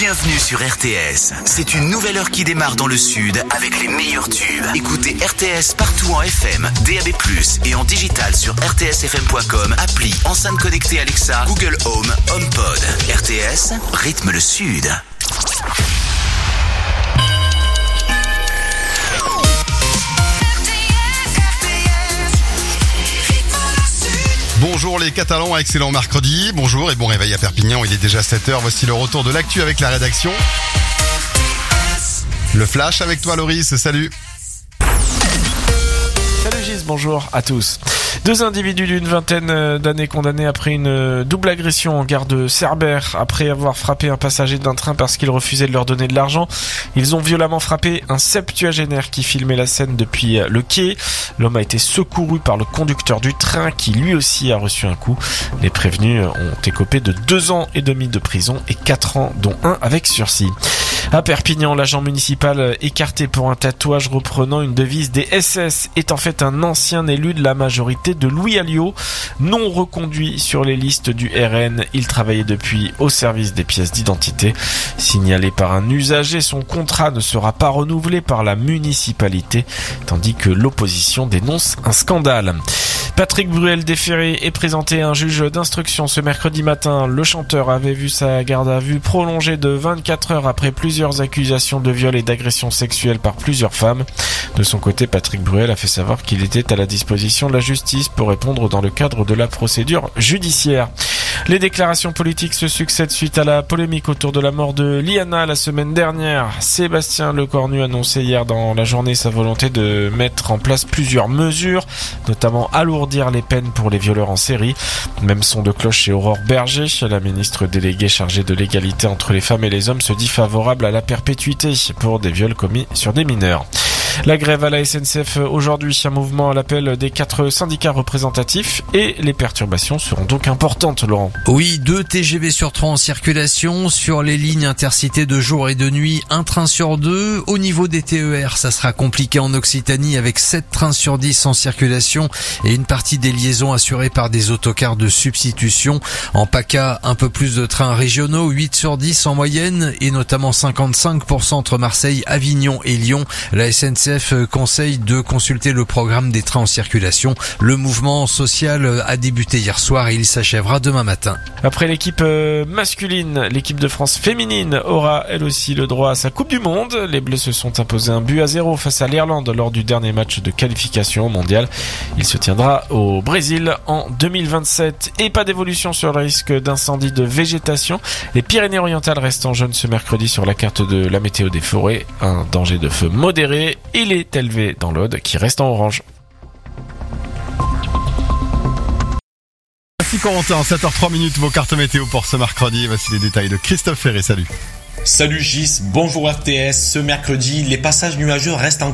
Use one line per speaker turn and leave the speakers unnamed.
Bienvenue sur RTS. C'est une nouvelle heure qui démarre dans le sud avec les meilleurs tubes. Écoutez RTS partout en FM, DAB+, et en digital sur rtsfm.com, appli, enceinte connectée Alexa, Google Home, HomePod. RTS, rythme le sud.
Bonjour les Catalans, excellent mercredi, bonjour et bon réveil à Perpignan, il est déjà 7h, voici le retour de l'actu avec la rédaction. Le flash avec toi Loris, salut.
Salut Gis, bonjour à tous. Deux individus d'une vingtaine d'années condamnés après une double agression en gare de Cerbère. Après avoir frappé un passager d'un train parce qu'il refusait de leur donner de l'argent, ils ont violemment frappé un septuagénaire qui filmait la scène depuis le quai. L'homme a été secouru par le conducteur du train qui lui aussi a reçu un coup. Les prévenus ont écopé de 2 ans et demi de prison et 4 ans, dont 1 avec sursis. À Perpignan, l'agent municipal écarté pour un tatouage reprenant une devise des SS est en fait un ancien élu de la majorité de Louis Alliot, non reconduit sur les listes du RN. Il travaillait depuis au service des pièces d'identité. Signalé par un usager, son contrat ne sera pas renouvelé par la municipalité, tandis que l'opposition dénonce un scandale. Patrick Bruel déféré est présenté à un juge d'instruction ce mercredi matin. Le chanteur avait vu sa garde à vue prolongée de 24 heures après plusieurs accusations de viol et d'agression sexuelle par plusieurs femmes. De son côté, Patrick Bruel a fait savoir qu'il était à la disposition de la justice pour répondre dans le cadre de la procédure judiciaire. Les déclarations politiques se succèdent suite à la polémique autour de la mort de Liana la semaine dernière. Sébastien Lecornu annonçait hier dans la journée sa volonté de mettre en place plusieurs mesures, notamment alourdir les peines pour les violeurs en série. Même son de cloche chez Aurore Berger, la ministre déléguée chargée de l'égalité entre les femmes et les hommes, se dit favorable à la perpétuité pour des viols commis sur des mineurs. La grève à la SNCF aujourd'hui, un mouvement à l'appel des 4 syndicats représentatifs et les perturbations seront donc importantes, Laurent.
Oui, 2 TGV sur 3 en circulation sur les lignes intercités de jour et de nuit, 1 train sur 2. Au niveau des TER, ça sera compliqué en Occitanie avec 7 trains sur 10 en circulation et une partie des liaisons assurées par des autocars de substitution. En PACA, un peu plus de trains régionaux, 8 sur 10 en moyenne et notamment 55% entre Marseille, Avignon et Lyon. La SNCF conseille de consulter le programme des trains en circulation. Le mouvement social a débuté hier soir et il s'achèvera demain matin.
Après l'équipe masculine, l'équipe de France féminine aura elle aussi le droit à sa Coupe du Monde. Les Bleus se sont imposés 1-0 face à l'Irlande lors du dernier match de qualification au mondial. Il se tiendra au Brésil en 2027. Et pas d'évolution sur le risque d'incendie de végétation. Les Pyrénées-Orientales restent en jaune ce mercredi sur la carte de la météo des forêts. Un danger de feu modéré. Il est élevé dans l'Aude qui reste en orange.
Merci Corentin, 7h03, vos cartes météo pour ce mercredi. Voici les détails de Christophe Ferré, salut.
Salut Gis, bonjour RTS. Ce mercredi, les passages nuageux restent